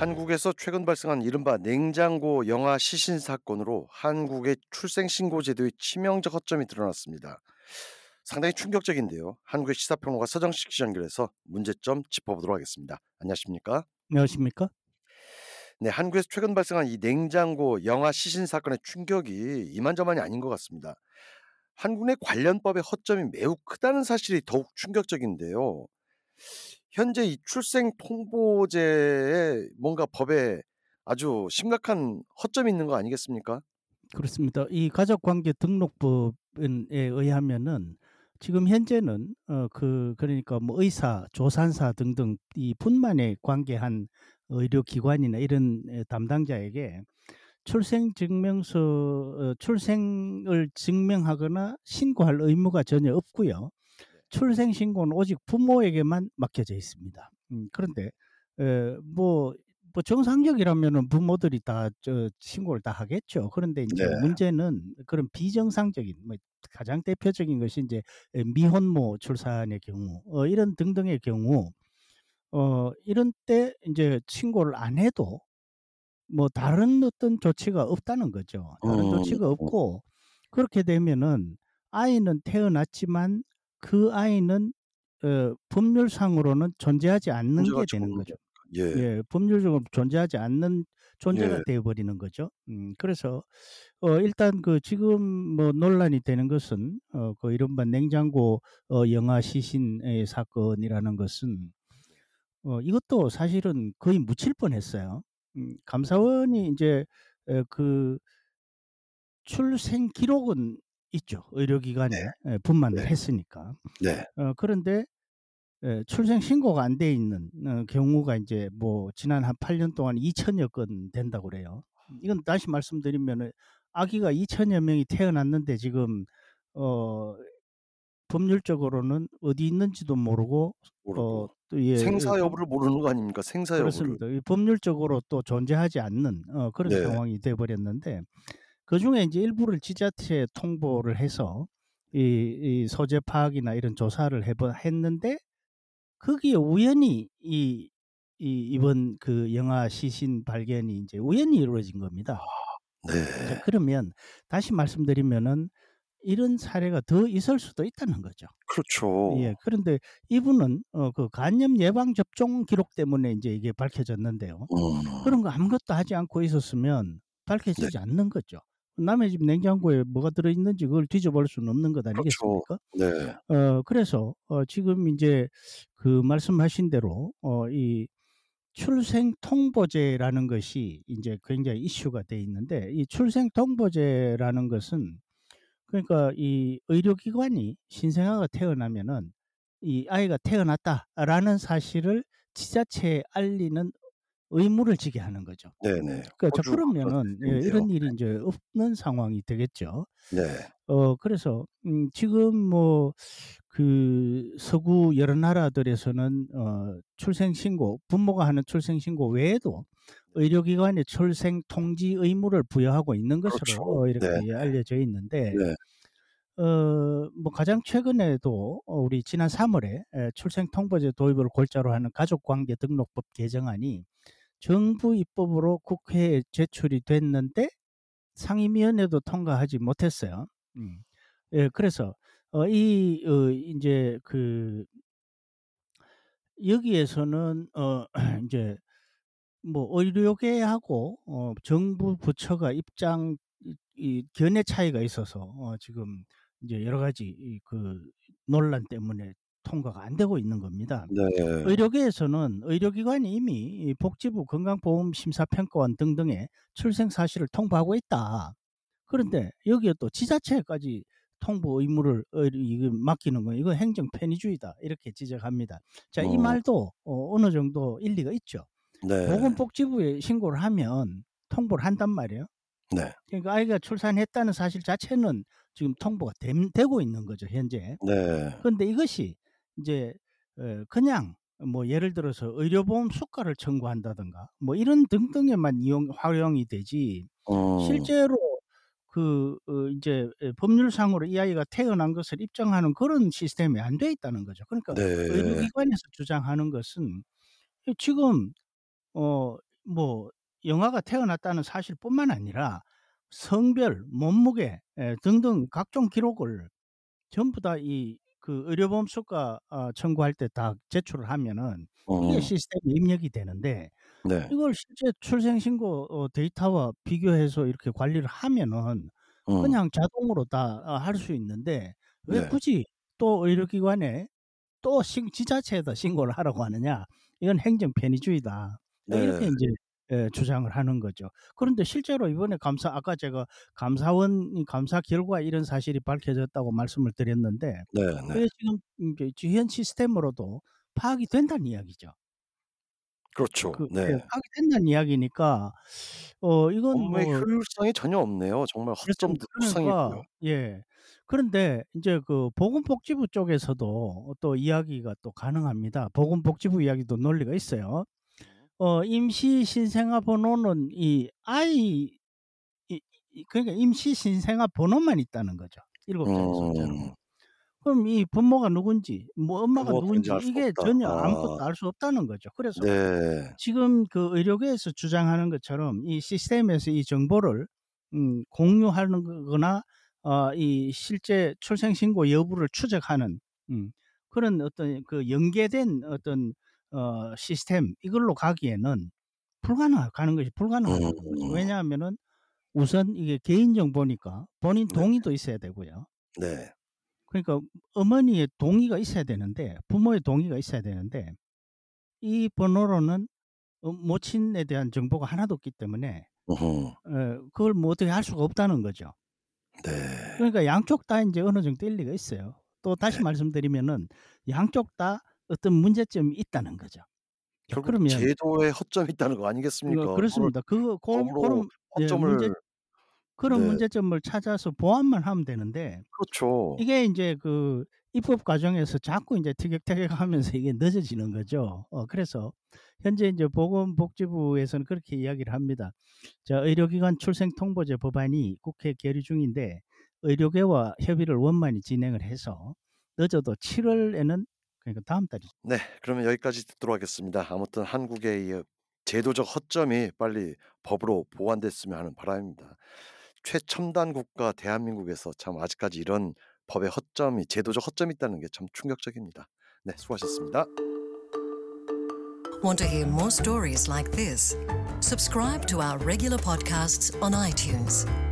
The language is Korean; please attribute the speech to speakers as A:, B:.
A: 한국에서 최근 발생한 이른바 냉장고 영아 시신 사건으로 한국의 출생신고 제도의 치명적 허점이 드러났습니다. 상당히 충격적인데요. 한국의 시사평론가 서정식 씨 연결해서 문제점 짚어보도록 하겠습니다. 안녕하십니까?
B: 안녕하십니까?
A: 네, 한국에서 최근 발생한 이 냉장고 영아 시신 사건의 충격이 이만저만이 아닌 것 같습니다. 한국 내 관련법의 허점이 매우 크다는 사실이 더욱 충격적인데요. 현재 이 출생 통보제에 뭔가 법에 아주 심각한 허점이 있는 거 아니겠습니까?
B: 그렇습니다. 이 가족관계 등록법에 의하면은 지금 현재는 그러니까 뭐 의사, 조산사 등등 이 분만에 관계한 의료기관이나 이런 담당자에게 출생을 증명하거나 신고할 의무가 전혀 없고요.
A: 네.
B: 출생 신고는 오직 부모에게만 맡겨져 있습니다. 그런데 뭐 정상적이라면은 부모들이 다 신고를 다 하겠죠. 그런데 인제
A: 네.
B: 문제는 그런 비정상적인 가장 대표적인 것이 인제 미혼모 출산의 경우 이런 등등의 경우 이런 때 인제 신고를 안 해도 뭐 다른 어떤 조치가 없다는 거죠. 다른
A: 음.
B: 조치가 없고 그렇게 되면은 아이는 태어났지만 그 아이는 법률상으로는 존재하지 않는
A: 문제가
B: 게
A: 좀
B: 되는
A: 없는
B: 거죠.
A: 거 예.
B: 예. 법률적으로 존재하지 않는 존재가
A: 예.
B: 되어 버리는 거죠. 그래서 일단 그 지금 뭐 논란이 되는 것은 그 이른바 냉장고 영아 시신의 사건이라는 것은 이것도 사실은 거의 묻힐 뻔했어요. 감사원이 인제 그 출생 기록은 있죠,
A: 네.
B: 의료기관에 분만을
A: 네.
B: 했으니까.
A: 네.
B: 그런데 출생 신고가 안 돼 있는 경우가 인제 뭐 지난 한 8년 동안 2천여 건 된다고 그래요. 이건 다시 말씀드리면은 아기가 2천여 명이 태어났는데 지금 어 법률적으로는 어디 있는지도 모르고
A: 모르고.
B: 또 예
A: 생사 여부를 모르는 거 아닙니까? 생사 여부를.
B: 그렇습니다. 이 법률적으로 또 존재하지 않는 그런
A: 네.
B: 상황이 돼 버렸는데 그중에 인제 일부를 지자체에 통보를 해서 이 소재 파악이나 이런 조사를 했는데 거기에 우연히 이번 그 영아 시신 발견이 인제 우연히 이루어진 겁니다. 자
A: 네.
B: 그러면 다시 말씀드리면은 이런 사례가 더 있을 수도 있다는 거죠.
A: 그렇죠.
B: 예. 그런데 이분은 그 간염 예방 접종 기록 때문에 인제 이게 밝혀졌는데요.
A: 음.
B: 그런 거 아무것도 하지 않고 있었으면
A: 네.
B: 밝혀지지 않는 거죠. 남의 집 냉장고에 뭐가 들어 있는지 그걸 뒤져볼 수는 없는 것
A: 그렇죠.
B: 아니겠습니까?
A: 네.
B: 그래서 지금 인제 그 말씀하신 대로 이 출생 통보제라는 것이 인제 굉장히 이슈가 돼 있는데 이 출생 통보제라는 것은 그러니까 이 의료기관이 신생아가 태어나면은 이 아이가 태어났다라는 사실을 지자체에 알리는 의무를 지게 하는 거죠.
A: 네네.
B: 그러니까 자
A: 호주 그런
B: 그러면은
A: 시스템인데요.
B: 이런 일이 인제 없는 상황이 되겠죠.
A: 네.
B: 그래서 지금 뭐 그 서구 여러 나라들에서는 출생 신고 부모가 하는 출생 신고 외에도 의료기관에 출생 통지 의무를 부여하고 있는 것으로
A: 그렇죠. 네.
B: 이렇게 알려져 있는데
A: 네.
B: 뭐 가장 최근에도 우리 지난 3 월에 출생 통보제 도입을 골자로 하는 가족관계 등록법 개정안이 정부 입법으로 국회에 제출이 됐는데 상임위원회도 통과하지 못했어요. 음. 예 그래서 인제 그 여기에서는 인제 뭐 의료계하고 정부 부처가 입장 이 견해 차이가 있어서 지금 인제 여러 가지 그 논란 때문에 통과가 안 되고 있는 겁니다.
A: 네.
B: 의료계에서는 의료기관이 이미 이 복지부 건강보험심사평가원 등등에 출생 사실을 통보하고 있다. 그런데 여기에 또 지자체까지 통보 의무를 이거 맡기는 건 이건 행정 편의주의다. 이렇게 지적합니다. 자 이
A: 어
B: 말도 어느 정도 일리가 있죠.
A: 네.
B: 보건복지부에 신고를 하면 통보를 한단 말이에요.
A: 네.
B: 그러니까 아이가 출산했다는 사실 자체는 지금 통보가 되고 있는 거죠, 현재.
A: 네.
B: 그런데 이것이 인제 그냥 뭐 예를 들어서 의료보험 수가를 청구한다든가 뭐 이런 등등에만 활용이 되지
A: 음.
B: 실제로 인제 법률상으로 이 아이가 태어난 것을 입증하는 그런 시스템이 안 돼 있다는 거죠. 그러니까
A: 네.
B: 의료기관에서 주장하는 것은 지금 어 뭐 영아가 태어났다는 사실뿐만 아니라 성별, 몸무게 등등 각종 기록을 전부 다 이 그 의료보험수가 청구할 때 다 제출을 하면은 이게
A: 음.
B: 시스템에 입력이 되는데
A: 네.
B: 이걸 실제 출생신고 데이터와 비교해서 이렇게 관리를 하면은
A: 음.
B: 그냥 자동으로 다 할 수 있는데 왜
A: 네.
B: 굳이 또 의료기관에 또 지자체에다 신고를 하라고 하느냐. 이건 행정 편의주의다. 이렇게
A: 네.
B: 인제 주장을 하는 거죠. 그런데 실제로 이번에 아까 제가 감사원 감사 결과 이런 사실이 밝혀졌다고 말씀을 드렸는데
A: 네네.
B: 이게 지금 인제 현 시스템으로도 파악이 된다는 이야기죠.
A: 그렇죠.
B: 예,
A: 네.
B: 파악이 된다는 이야기니까 이건
A: 업무의
B: 뭐
A: 효율성이 전혀 없네요. 정말
B: 그렇습니다.
A: 허점도
B: 그러니까
A: 투성이고요.
B: 예. 그런데 인제 그 보건복지부 쪽에서도 또 이야기가 또 가능합니다. 보건복지부 이야기도 논리가 있어요.
A: 음.
B: 임시 신생아 번호는 이 아이 그러니까 임시 신생아 번호만 있다는 거죠, 7 자리 숫자로.
A: 음.
B: 그럼 이 부모가 누군지 뭐 엄마가
A: 부모가 누군지
B: 누군지
A: 알 수
B: 이게
A: 없다.
B: 전혀 아무것도
A: 아.
B: 알 수 없다는 거죠. 그래서
A: 네.
B: 지금 그 의료계에서 주장하는 것처럼 이 시스템에서 이 정보를 공유하는 거나 이 실제 출생 신고 여부를 추적하는 음 그런 어떤 그 연계된 어떤 시스템 이걸로 가기에는 가는 것이 불가능하다는 거죠.
A: 음.
B: 왜냐하면은 우선 이게 개인 정보니까 본인
A: 네.
B: 동의도 있어야 되고요.
A: 네.
B: 그러니까 어머니의 동의가 있어야 되는데 부모의 동의가 있어야 되는데 이 번호로는 모친에 대한 정보가 하나도 없기 때문에
A: 으흠.
B: 그걸 뭐 어떻게 할 수가 없다는 거죠.
A: 네.
B: 그러니까 양쪽 다 인제 어느 정도 일리가 있어요. 또 다시
A: 네.
B: 말씀드리면은 양쪽 다 어떤 문제점이 있다는 거죠. 자
A: 결국
B: 그러면
A: 제도에 허점이 있다는 거 아니겠습니까? 그거를
B: 그렇습니다.
A: 법으로
B: 고런 예
A: 허점을
B: 그런
A: 네.
B: 문제점을 찾아서 보완만 하면 되는데
A: 그렇죠.
B: 이게 인제 그 입법 과정에서 자꾸 인제 티격태격하면서 이게 늦어지는 거죠. 그래서 현재 인제 보건복지부에서는 그렇게 이야기를 합니다. 자, 의료기관 출생통보제 법안이 국회 계류 중인데 의료계와 협의를 원만히 진행을 해서 늦어도 7 월에는 그러니까 다음 달이죠.
A: 네. 그러면 여기까지 듣도록 하겠습니다. 아무튼 한국의 이 제도적 허점이 빨리 법으로 보완됐으면 하는 바람입니다. 최첨단 국가 대한민국에서 참 아직까지 이런 법의 허점이 제도적 허점이 있다는 게 참 충격적입니다. 네. 수고하셨습니다.
C: Want to hear more stories like this? Subscribe to our regular podcasts on iTunes.